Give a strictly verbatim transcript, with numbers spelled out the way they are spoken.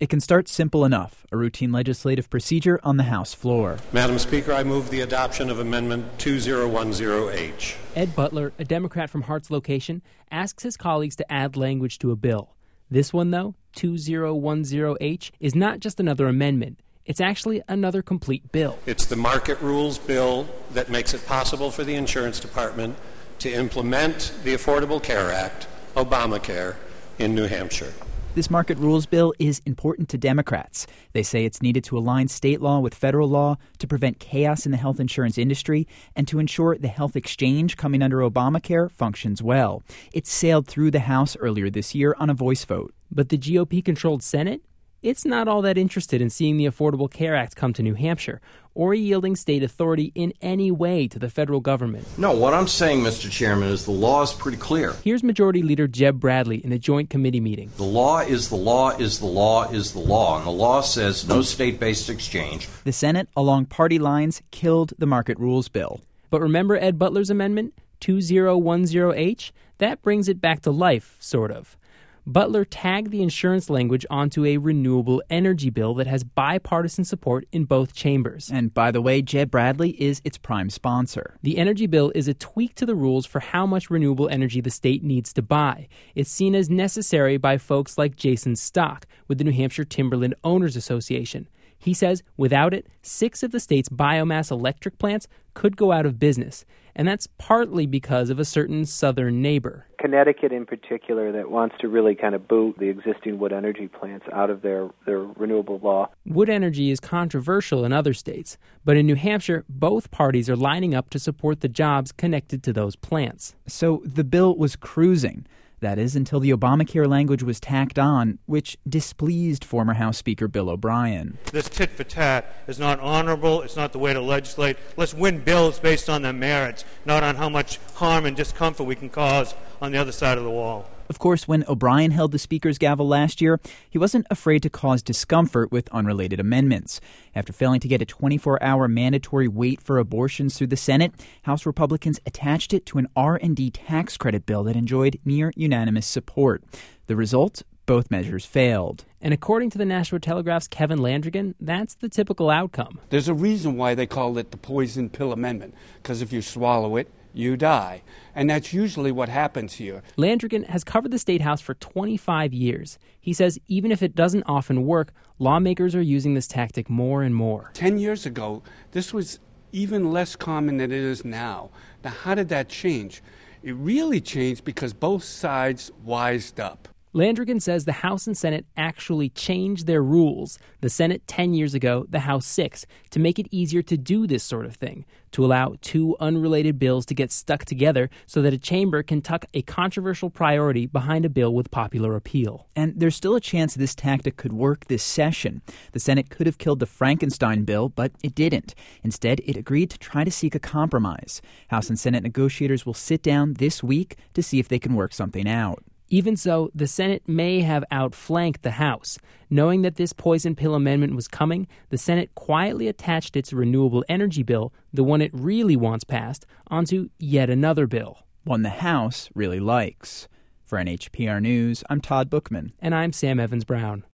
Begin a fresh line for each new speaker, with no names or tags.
It can start simple enough, a routine legislative procedure on the House floor.
Madam Speaker, I move the adoption of Amendment two thousand ten H.
Ed Butler, a Democrat from Hart's Location, asks his colleagues to add language to a bill. This one, though, two thousand ten H, is not just another amendment. It's actually another complete bill.
It's the market rules bill that makes it possible for the Insurance Department to implement the Affordable Care Act, Obamacare, in New Hampshire.
This market rules bill is important to Democrats. They say it's needed to align state law with federal law, to prevent chaos in the health insurance industry, and to ensure the health exchange coming under Obamacare functions well. It sailed through the House earlier this year on a voice vote.
But the G O P-controlled Senate? It's not all that interested in seeing the Affordable Care Act come to New Hampshire or yielding state authority in any way to the federal government.
No, what I'm saying, Mister Chairman, is the law is pretty clear.
Here's Majority Leader Jeb Bradley in a joint committee meeting.
The law is the law is the law is the law, and the law says no state-based exchange.
The Senate, along party lines, killed the market rules bill.
But remember Ed Butler's amendment, two thousand ten H? That brings it back to life, sort of. Butler tagged the insurance language onto a renewable energy bill that has bipartisan support in both chambers.
And by the way, Jeb Bradley is its prime sponsor.
The energy bill is a tweak to the rules for how much renewable energy the state needs to buy. It's seen as necessary by folks like Jason Stock with the New Hampshire Timberland Owners Association. He says without it, six of the state's biomass electric plants could go out of business. And that's partly because of a certain southern neighbor.
Connecticut in particular that wants to really kind of boot the existing wood energy plants out of their, their renewable law.
Wood energy is controversial in other states, but in New Hampshire, both parties are lining up to support the jobs connected to those plants.
So the bill was cruising. That is, until the Obamacare language was tacked on, which displeased former House Speaker Bill O'Brien.
This tit-for-tat is not honorable. It's not the way to legislate. Let's win bills based on their merits, not on how much harm and discomfort we can cause on the other side of the wall.
Of course, when O'Brien held the Speaker's gavel last year, he wasn't afraid to cause discomfort with unrelated amendments. After failing to get a twenty-four hour mandatory wait for abortions through the Senate, House Republicans attached it to an R and D tax credit bill that enjoyed near unanimous support. The result? Both measures failed.
And according to the Nashua Telegraph's Kevin Landrigan, that's the typical outcome.
There's a reason why they call it the poison pill amendment, because if you swallow it, you die. And that's usually what happens here.
Landrigan has covered the State House for twenty-five years. He says even if it doesn't often work, lawmakers are using this tactic more and more.
Ten years ago, this was even less common than it is now. Now, how did that change? It really changed because both sides wised up.
Landrigan says the House and Senate actually changed their rules, the Senate ten years ago, the House six, to make it easier to do this sort of thing, to allow two unrelated bills to get stuck together so that a chamber can tuck a controversial priority behind a bill with popular appeal.
And there's still a chance this tactic could work this session. The Senate could have killed the Frankenstein bill, but it didn't. Instead, it agreed to try to seek a compromise. House and Senate negotiators will sit down this week to see if they can work something out.
Even so, the Senate may have outflanked the House. Knowing that this poison pill amendment was coming, the Senate quietly attached its renewable energy bill, the one it really wants passed, onto yet another bill.
One the House really likes. For N H P R News, I'm Todd Bookman.
And I'm Sam Evans-Brown.